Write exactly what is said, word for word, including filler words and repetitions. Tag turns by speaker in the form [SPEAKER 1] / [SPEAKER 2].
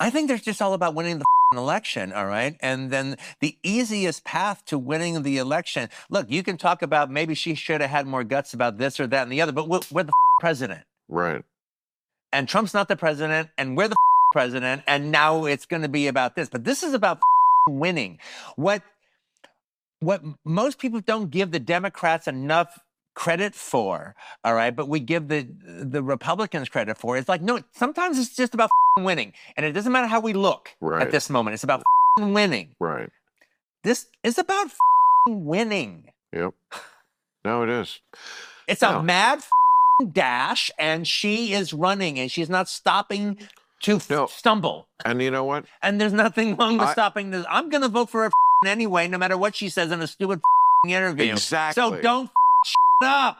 [SPEAKER 1] I think they're just all about winning the election, all right? And then the easiest path to winning the election, look, you can talk about maybe she should have had more guts about this or that and the other, but we're, we're the president.
[SPEAKER 2] Right.
[SPEAKER 1] And Trump's not the president, and we're the president, and now it's going to be about this. But this is about winning. What, what most people don't give the Democrats enough credit for, all right, but we give the the Republicans credit for. It's like, no, sometimes it's just about winning. And it doesn't matter how we look
[SPEAKER 2] right.
[SPEAKER 1] at this moment. It's about winning.
[SPEAKER 2] Right.
[SPEAKER 1] This is about winning.
[SPEAKER 2] Yep. No, it is.
[SPEAKER 1] It's
[SPEAKER 2] no.
[SPEAKER 1] a mad dash, and she is running, and she's not stopping to
[SPEAKER 2] no.
[SPEAKER 1] stumble.
[SPEAKER 2] And you know what?
[SPEAKER 1] And there's nothing wrong with
[SPEAKER 2] I,
[SPEAKER 1] stopping this. I'm going to vote for her anyway, no matter what she says in a stupid interview.
[SPEAKER 2] Exactly.
[SPEAKER 1] So don't shut up.